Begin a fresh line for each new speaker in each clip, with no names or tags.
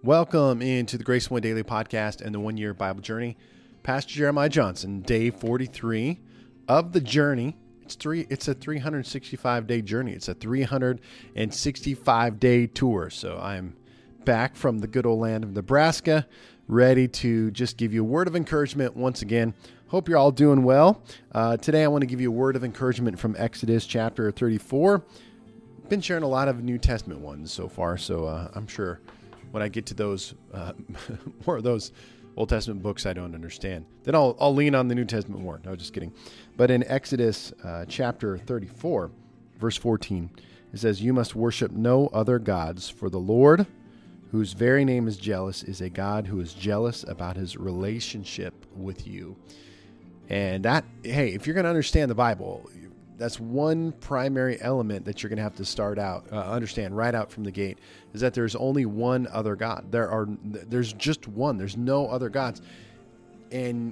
Welcome into the Grace One Daily Podcast and the One Year Bible Journey. Pastor Jeremiah Johnson, day 43 of the journey. It's a 365-day journey. It's a 365-day tour. So I'm back from the good old land of Nebraska, ready to just give you a word of encouragement once again. Hope you're all doing well. Today I want to give you a word of encouragement from Exodus chapter 34. Been sharing a lot of New Testament ones so far, so I'm sure when I get to those more of those Old Testament books I don't understand, then I'll lean on the New Testament more. No, just kidding. But in Exodus chapter 34, verse 14, it says, "You must worship no other gods, for the Lord, whose very name is jealous, is a God who is jealous about his relationship with you." And that, hey, if you're going to understand the Bible, that's one primary element that you're going to have to understand right out from the gate, is that there's only one other God. There's just one. There's no other gods. And,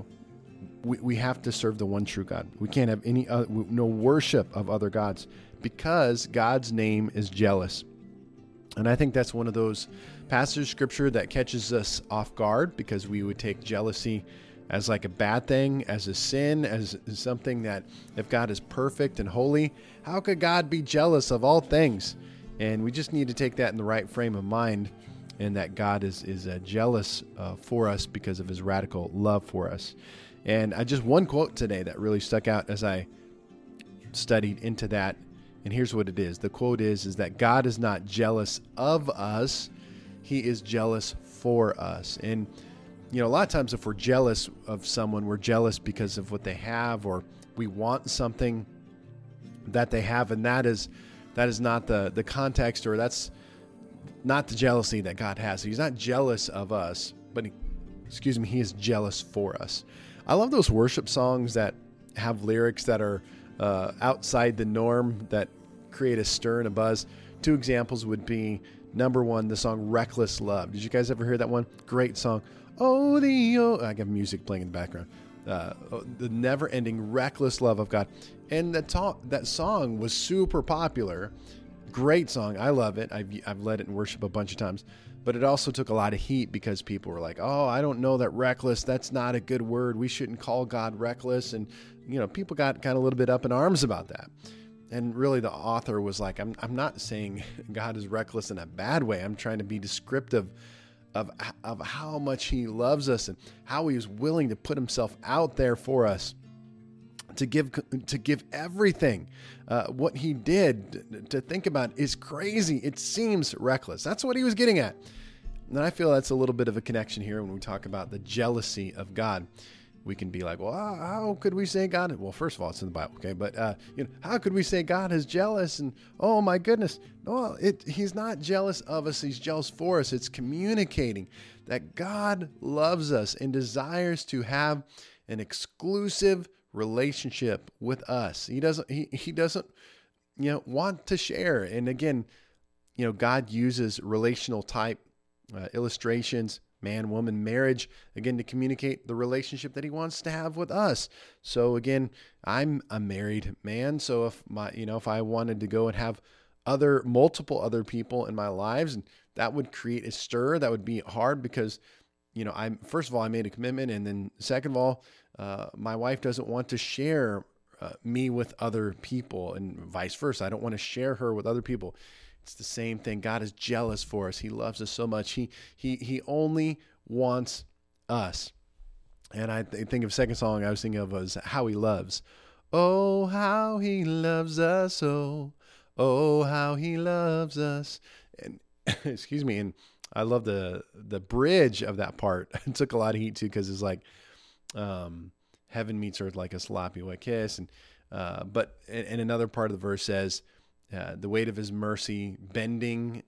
we have to serve the one true God. We can't have no worship of other gods because God's name is jealous. And I think that's one of those passages of scripture that catches us off guard, because we would take jealousy as like a bad thing, as a sin, as something that if God is perfect and holy, how could God be jealous of all things? And we just need to take that in the right frame of mind, and that God is jealous for us because of his radical love for us. And just one quote today that really stuck out as I studied into that. And here's what it is. The quote is that God is not jealous of us. He is jealous for us. And a lot of times if we're jealous of someone, we're jealous because of what they have, or we want something that they have. And that is not the context, or that's not the jealousy that God has. He's not jealous of us, but he is jealous for us. I love those worship songs that have lyrics that are outside the norm, that create a stir and a buzz. Two examples would be, number one, the song Reckless Love. Did you guys ever hear that one? Great song. I got music playing in the background. The never-ending reckless love of God. And that song was super popular. Great song. I love it. I've led it in worship a bunch of times. But it also took a lot of heat because people were like, "Oh, I don't know that reckless. That's not a good word. We shouldn't call God reckless." And, people got kind of a little bit up in arms about that. And really the author was like, I'm not saying God is reckless in a bad way. I'm trying to be descriptive of how much he loves us and how he is willing to put himself out there for us, to give everything. What he did, to think about, is crazy. It seems reckless. That's what he was getting at. And I feel that's a little bit of a connection here when we talk about the jealousy of God. We can be like, well, how could we say God? Well, first of all, it's in the Bible, okay? But how could we say God is jealous? And oh my goodness, no, he's not jealous of us. He's jealous for us. It's communicating that God loves us and desires to have an exclusive relationship with us. He doesn't want to share. And again, God uses relational type illustrations, man, woman, marriage, again, to communicate the relationship that he wants to have with us. So again, I'm a married man. So if I wanted to go and have multiple other people in my lives, and that would create a stir, that would be hard because, first of all, I made a commitment. And then second of all, my wife doesn't want to share me with other people, and vice versa. I don't want to share her with other people. It's the same thing. God is jealous for us. He loves us so much. He only wants us. And I think of second song I was thinking of was How He Loves. Oh, how He loves us. Oh, how He loves us. And excuse me. And I love the bridge of that part. It took a lot of heat too, because it's like heaven meets earth like a sloppy wet kiss. And and another part of the verse says, the weight of his mercy bending,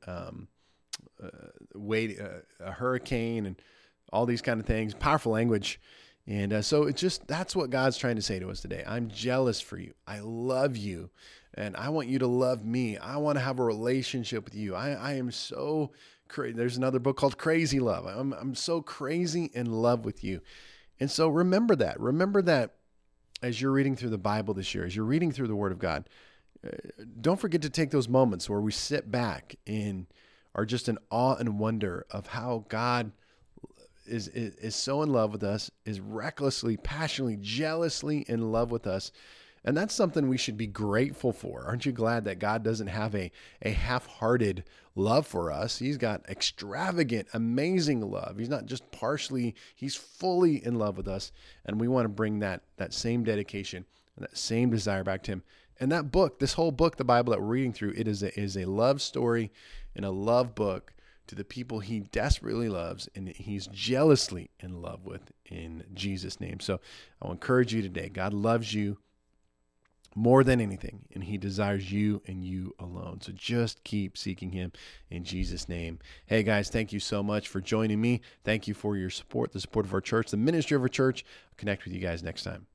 a hurricane, and all these kind of things. Powerful language. And so that's what God's trying to say to us today. I'm jealous for you. I love you. And I want you to love me. I want to have a relationship with you. I am so crazy. There's another book called Crazy Love. I'm so crazy in love with you. And so remember that. Remember that as you're reading through the Bible this year, as you're reading through the Word of God. Don't forget to take those moments where we sit back and are just in awe and wonder of how God is so in love with us, is recklessly, passionately, jealously in love with us. And that's something we should be grateful for. Aren't you glad that God doesn't have a half-hearted love for us? He's got extravagant, amazing love. He's not just partially, he's fully in love with us. And we want to bring that same dedication and that same desire back to him. And that book, this whole book, the Bible that we're reading through, it is a love story and a love book to the people he desperately loves and he's jealously in love with, in Jesus' name. So I'll encourage you today. God loves you more than anything, and he desires you and you alone. So just keep seeking him in Jesus' name. Hey guys, thank you so much for joining me. Thank you for your support, the support of our church, the ministry of our church. I'll connect with you guys next time.